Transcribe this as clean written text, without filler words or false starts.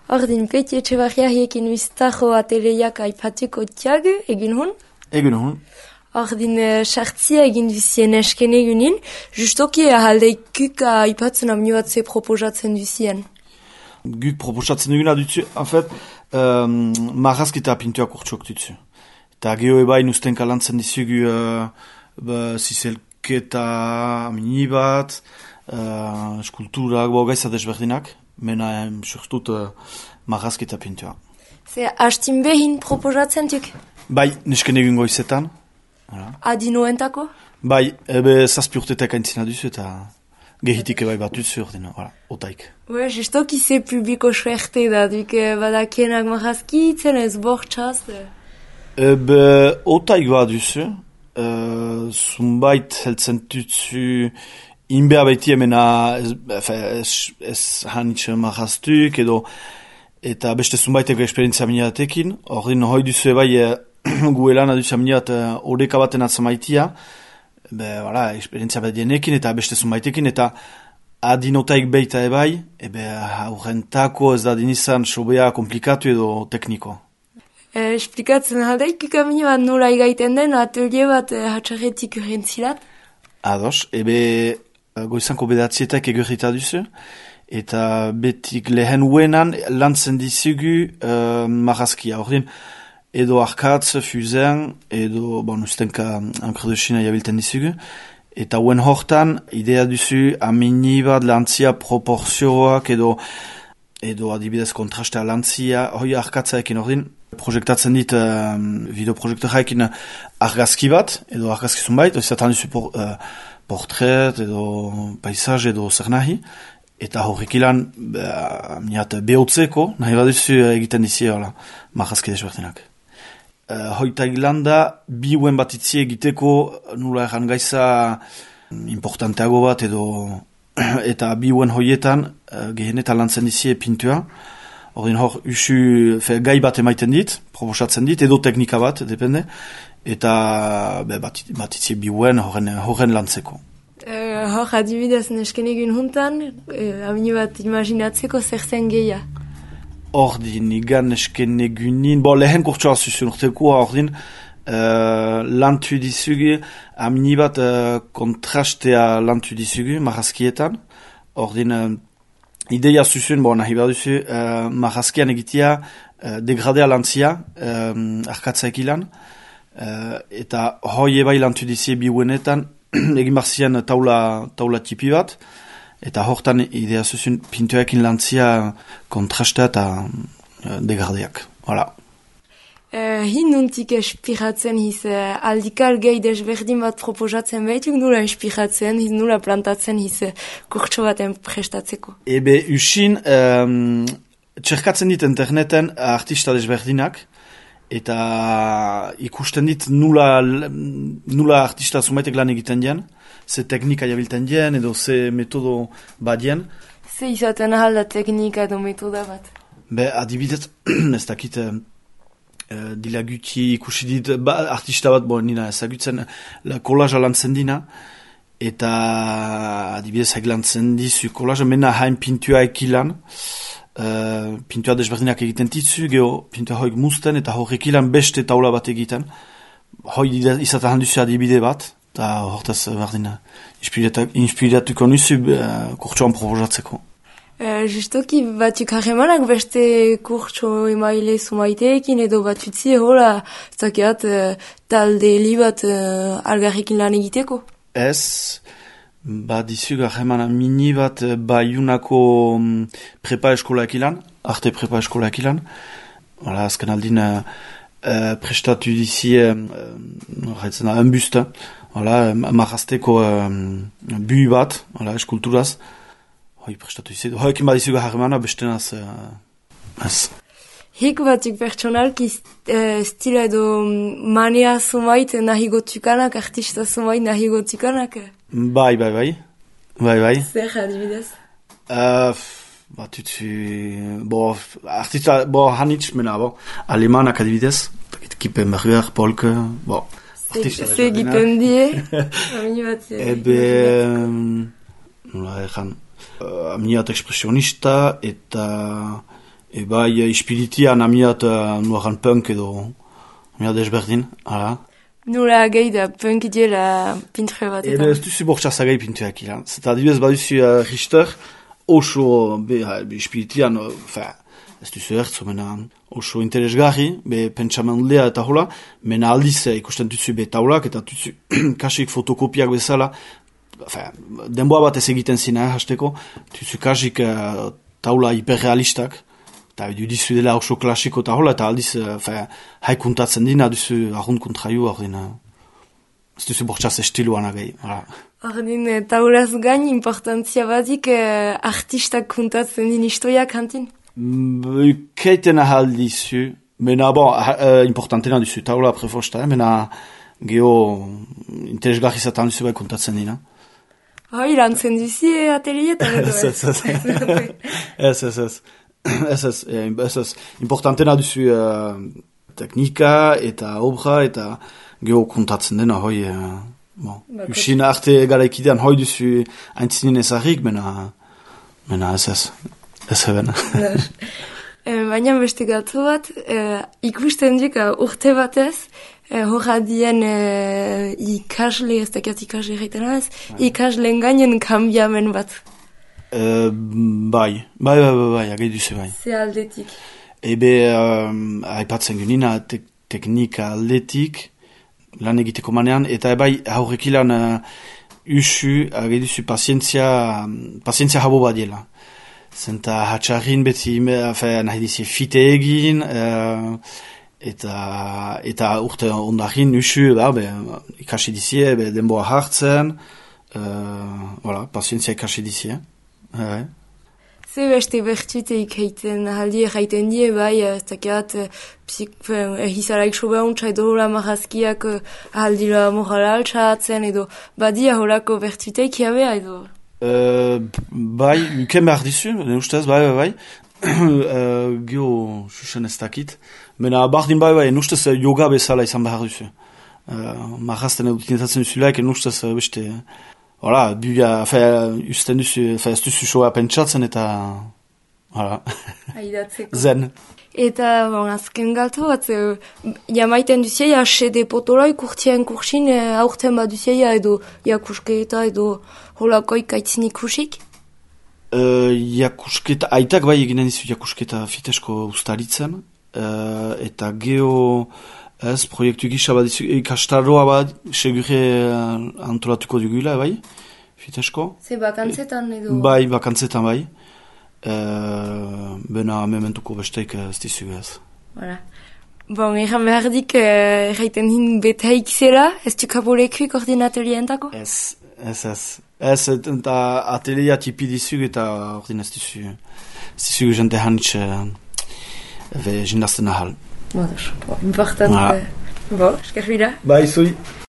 Ordin, Peti Etxebarriariekin biztajo ateleiak aipatuko tiag, egin hon? Egin hon. Ordin, sartzia egin duzien esken egunin, justoki ahaldeikuk aipatzen amni bat ze proposatzen duzien. Guk proposatzen duguna dutzu, en fait, marrazketa pintuak urtsok dutzu. Eta geho ebain usten kalantzen dizugu zizelketa amini bat, eskulturak, gaiza desberdinak, mena surtut marrazketa pintua. Ze hastin behin proposatzen duk? Bai, nesken egun goizetan. Adinoentako? Bai, zazpi urtetek aintzina duzu eta gehitik ebai bat duzu ordena, otaik. Justoki ze publiko suerte da, duk badakienak marrazkitzen ez bortxaz? Otaik bat duzu, zunbait heltzen dutzu inbea baiti emena ez hanitxe marraztuk edo eta beste zunbaiteko esperientzia minatekin, ordin hoi duzu ebai guelan aduzu aminat horreka baten atzamaitia, esperientzia bat dienekin eta beste zunbaitekin eta adinotaik beita ebai, aurrentako ez da dinizan sobea komplikatu edo tekniko. Esplikatzen aldaik kamino bat nola igaiten den atelier bat hatxarretik urrentzilat? Ados, goizanko bedatzietak egurrita duzu, eta betik lehen uenan lantzen dizugu marrazkia. Ordin, edo arkatz, fuzen, edo, ustenka ankredusina jabilten dizugu, eta uen hortan, idea duzu amini bat lantzia proporzioak, edo adibidez kontrastea lantzia, hoi arkatzaekin ordin, projektatzen dit videoprojektoraekin argazki bat, edo argazkizun bait, izatan duzu portret, edo paisaz, edo zer nahi, eta horrek ilan behotzeko, nahi baduzu egiten dizi marrazki desberdinak. Hoita ilanda, bi uen bat itzi egiteko nula erran gaiza importanteago bat, eta bi uen hoietan gehenetan lantzen dizi pintua. Ordin hor, gai bat emaiten dit, proposatzen dit, edo teknika bat, depende, eta bat itzi bi uen horren lantzeko. Hor, adibidez, nesken egun juntan, amini bat imaginatzeko zer zen geia? Ordin, igan nesken egunin, lehen kurtsua zuzun urtekoa, ordin, lantu dizugu, amini bat kontrastea lantu dizugu, marrazkietan, ordin, ideia zuzun, nahi behar duzu, marrazkian egitea, degradea lantzia, arkatzaek ilan, eta hoi ebai lantu dizie biuenetan, egin barzien taula tipi bat, eta hortan idea zuzun pintuekin lantzia kontrastea eta degradeak. Voilà. Hin nuntik espiratzen hiz, aldikal gehi desberdin bat proposatzen behituk, nula espiratzen hiz, nula plantatzen hiz, kurtso baten prestatzeko? Usin, txerkatzen dit interneten artista desberdinak, eta ikusten dit nula artista zumaitek lan egiten dien, ze teknika jabilten dien, edo ze metodo badien. Ze izaten ahal da teknika edo metoda bat? Adibidez, ez dakit, dila guti ikusi dit, artista bat, nina ezagutzen, kolaja lantzen dina, eta adibidez lantzen dizu kolaja, mena hain pintua ekilan, pintua desberdinak egiten ditzu, geho pintua hoik musten, eta horrek ilan beste taula bat egiten, hoi izaten handuzu adibide bat, eta hortaz berdina inspiratuko nuzu kurtsoan proposatzeko. Justoki batzuk harremanak beste kurtso emaile zumaiteekin edo batutzi hola zakeat talde li bat algarrekin lan egiteko? Ez, dizu harremana mini bat baiunako prepa eskolaak ilan, arte prepa eskolaak ilan. Azken aldin prestatu dizi un buste, marrazteko bu bat, eskulturaz. Hoi prestatu dizi, hoekin badizu harremana bestenaz ez. Hik batzuk pertsonalki stila edo mania zumait nahi gotukanak, artista zumait nahi gotukanak? Bai. Zer adibidez? Artista, hanitz, mena, alemanak adibidez, Kippenberger, Polke, Ze egiten die? Amini bat... nola ezan, amini bat ekspresionista eta bai, ispiritian amiat nuaran punk edo amiat desberdin, hala. Nula gehi da punk diela pintre bat eta. Ez duzu bortxaz agai pintuak ila. Zeta adibidez baduzu Richter, oso ispiritian, ez duzu ertzu, oso interesgarri, pentsamendlea eta hola, mena aldiz ikusten duzu taulak eta duzu kasik fotokopiak bezala, denboa bat ez egiten zina hasteko, duzu kasik taula hiperrealistak, eta duzu dela oso klasiko eta hola, eta aldiz haikuntatzen dina duzu ahund kontraiu, ez duzu bortxaz estiluan agai. Ordin, taulaz gain importantzia badik artistak kuntatzen din historiak hantin? Keiten ahal dizu, mena importantena duzu taula prefosta, mena geho interesgarri zatan duzu bai kontatzen dina. Hoi, lantzen duzi atelietan edo ez. Importantena duzu teknika eta obra eta geho kontatzen dena, hoi, usin arte garaikidean hoi duzu aintzinin ezagrik, mena ez. Ez eben. Baina beste gatu bat, ikusten duk urte batez, horradien ikasle, ez dakiat ikasle egiten ez, ikasleen gainen kambiamen bat. Bai, agei duze bai. Ze aldetik? Aipatzen genina teknika aldetik, lan egiteko manean, eta bai haurrekilan usu, agei duzu pazientzia habo badiela. Zenta hatxarrin beti nahi dizi fite egin, eta urte ondarin usu ikasi dizie, denboa hartzen, pazientzia ikasi dizie. Ze beste bertzuteik heiten ahaldi erraiten die, bai, ez dakiat, ehizaraik sobeontza edo hola marazkiak ahaldila morala altxatzen, edo badia holako bertzuteik jabea edo... Bai, uken behar dizu, ustez, bai. Gio, susen ez dakit. Mena, bardin bai, ustez yoga bezala izan behar duzu. Marazten utinetatzen duzulaik, ustez beste, usten duzu, ez duzu soa pentsatzen eta, zen. Eta, azken galtu bat, jamaiten duzia, sede potolai kurtien kursin, aurten bat duzia, edo jakusketa, edo holakoik aitzin ikusik? Jakusketa, aitak bai eginen dizu jakusketa fitesko ustaritzen, eta geho, ez, proiektu gisa bat dizu, ikastaroa bat, segure antolatuko dugula, bai, fitesko. Ze bakantzetan edo? Bai, bakantzetan bai. Bena mementuko besteik ez dizu ez. Bon, egan behardik erraiten hin betaik zela, ez du kabolekuik ordinatelientako? Ez, eta atelia tipi dizug eta ordin ez dizu jente hanitz jindazten ahal. Important. Eskerrik da. Bai, zui.